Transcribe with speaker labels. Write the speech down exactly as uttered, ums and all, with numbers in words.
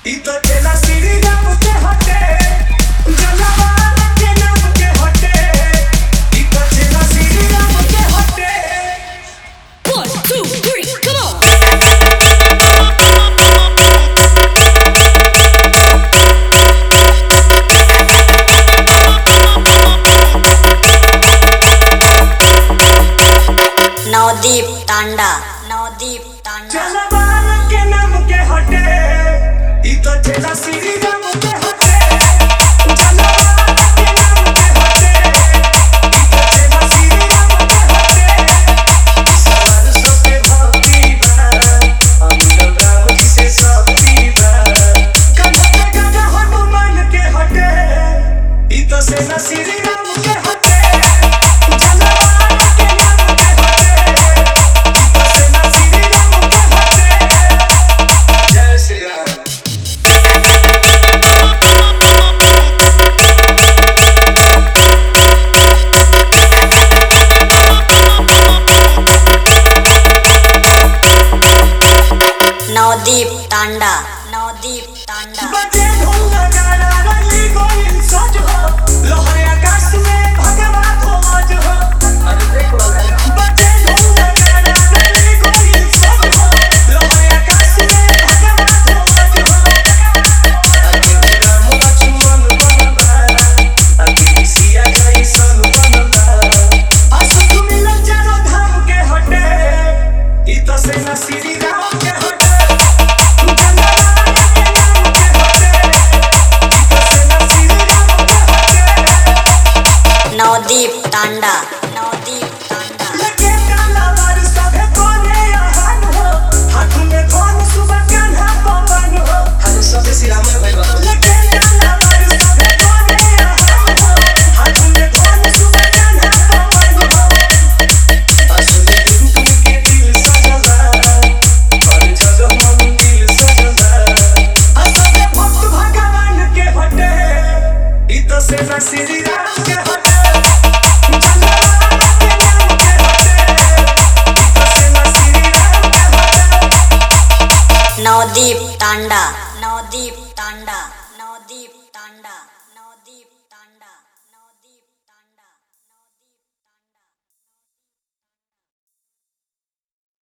Speaker 1: ई तो चला श्री राम के हटे जलवान के नाम के हटे ई तो चला श्री राम के हटे।
Speaker 2: One, two, three, come on.
Speaker 3: Navdeep तांडा नवदीप तांडा
Speaker 1: जलवान के नाम के हटे ई तो चला श्री राम के हटे जलवान के नाम के हटे ई तो चला श्री राम के हटे। सवार सबके भक्ति बा अंगल राम जी से शक्ति बा गंगा के गंगा हनुमान के हटे ई तो चला श्री राम के हटे जलवान के नाम के हटे ई तो चला श्री राम के हटे। जय श्री राम।
Speaker 3: नवदीप तांडा नवदीप तांडा
Speaker 1: बजे ढोल नगाड़ा रंगी गोविंद सज हो लोहरे आकाश में भगवा ध्वज हो। अरे देखो बजे ढोल नगाड़ा रंगी गोविंद सज हो लोहरे आकाश में भगवा ध्वज हो। अगे राम लक्ष्मण बनबा अगे सिया जैसन बनबा असुर मिलन चारों धाम के हटे ई तो सेना श्री राम के हटे
Speaker 3: नवदीप तांडा नवदीप तांडा
Speaker 1: लगे कालावार सभे कोने आहान हो हाथ में धनुष सुबह कान्हा पवन हो। हर सबे श्री राम भाई बाबा लगे कालावार सभे कोने आहान हो हाथ में धनुष सुबह कान्हा पवन हो। असुर दुर्गम के दिल सजला हर जगह मंदिर सजला असबे भक्त भगवान के हटे ई तो सेना श्री राम के हटे
Speaker 3: नवदीप तांडा नवदीप तांडा।